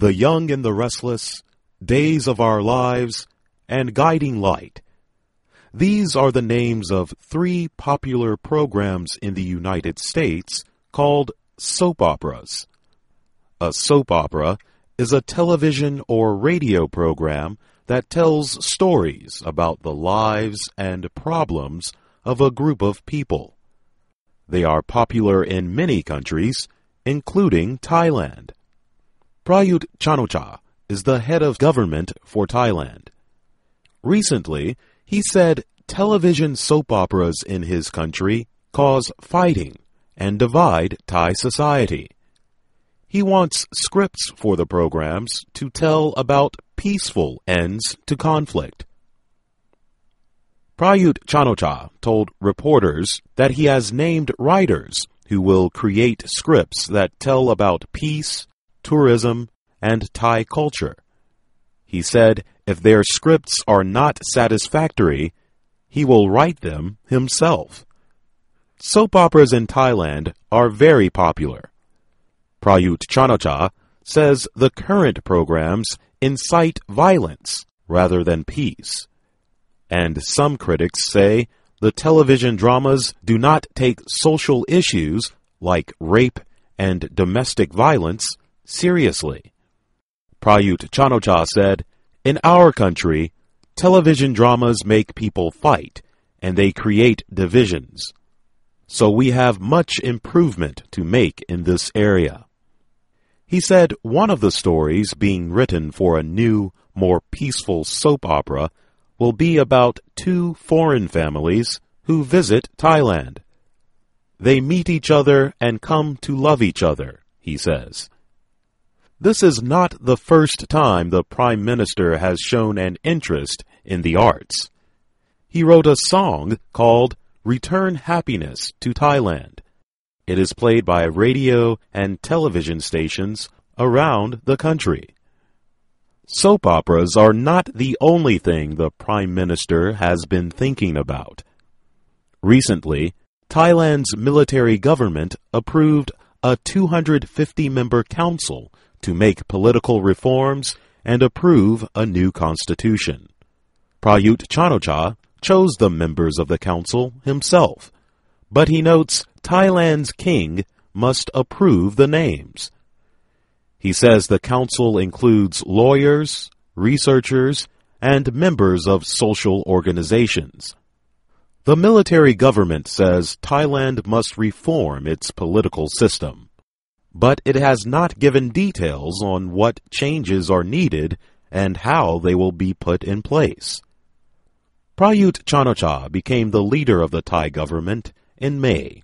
The Young and the Restless, Days of Our Lives, and Guiding Light. These are the names of 3 popular programs in the United States called soap operas. A soap opera is a television or radio program that tells stories about the lives and problems of a group of people. They are popular in many countries, including Thailand. Prayut Chan-o-cha is the head of government for Thailand. Recently, he said television soap operas in his country cause fighting and divide Thai society. He wants scripts for the programs to tell about peaceful ends to conflict. Prayut Chan-o-cha told reporters that he has named writers who will create scripts that tell about peace, tourism, and Thai culture. He said if their scripts are not satisfactory, he will write them himself. Soap operas in Thailand are very popular. Prayut Chan-o-cha says the current programs incite violence rather than peace. And some critics say the television dramas do not take social issues like rape and domestic violence seriously. Prayut Chan-o-cha said, "In our country, television dramas make people fight, and they create divisions. So we have much improvement to make in this area." He said one of the stories being written for a new, more peaceful soap opera will be about 2 foreign families who visit Thailand. They meet each other and come to love each other, he says. This is not the first time the Prime Minister has shown an interest in the arts. He wrote a song called Return Happiness to Thailand. It is played by radio and television stations around the country. Soap operas are not the only thing the Prime Minister has been thinking about. Recently, Thailand's military government approved a 250-member council to make political reforms and approve a new constitution. Prayut Chan-o-cha chose the members of the council himself, but he notes Thailand's king must approve the names. He says the council includes lawyers, researchers, and members of social organizations. The military government says Thailand must reform its political system, but it has not given details on what changes are needed and how they will be put in place. Prayut Chan-o-cha became the leader of the Thai government in May.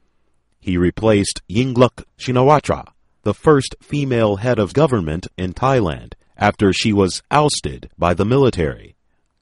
He replaced Yingluck Shinawatra, the first female head of government in Thailand, after she was ousted by the military.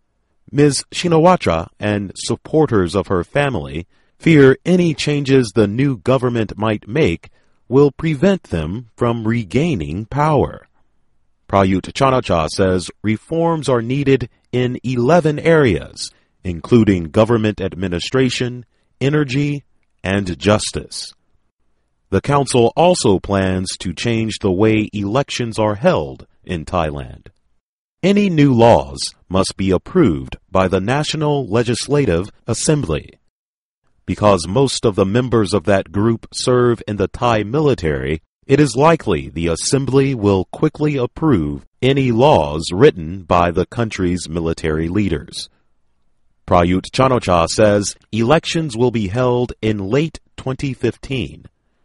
Ms. Shinawatra and supporters of her family fear any changes the new government might make will prevent them from regaining power. Prayut Chan-o-cha says reforms are needed in 11 areas, including government administration, energy, and justice. The council also plans to change the way elections are held in Thailand. Any new laws must be approved by the National Legislative Assembly. Because most of the members of that group serve in the Thai military, it is likely the Assembly will quickly approve any laws written by the country's military leaders. Prayut Chan-o-cha says elections will be held in late 2015.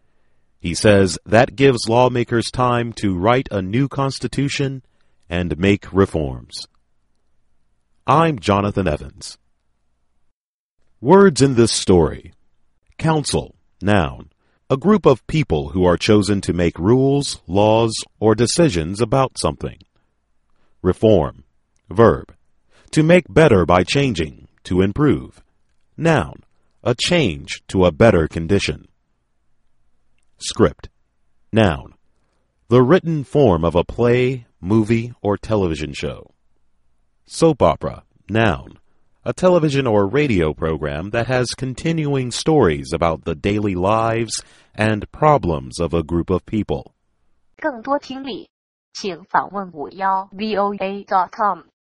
He says that gives lawmakers time to write a new constitution and make reforms. I'm Jonathan Evans. Words in this story. Council, noun. A group of people who are chosen to make rules, laws, or decisions about something. Reform, verb. To make better by changing, to improve. Noun, a change to a better condition. Script, noun. The written form of a play, movie, or television show. Soap opera, noun. A television or radio program that has continuing stories about the daily lives and problems of a group of people. 更多听力请访问51voa.com。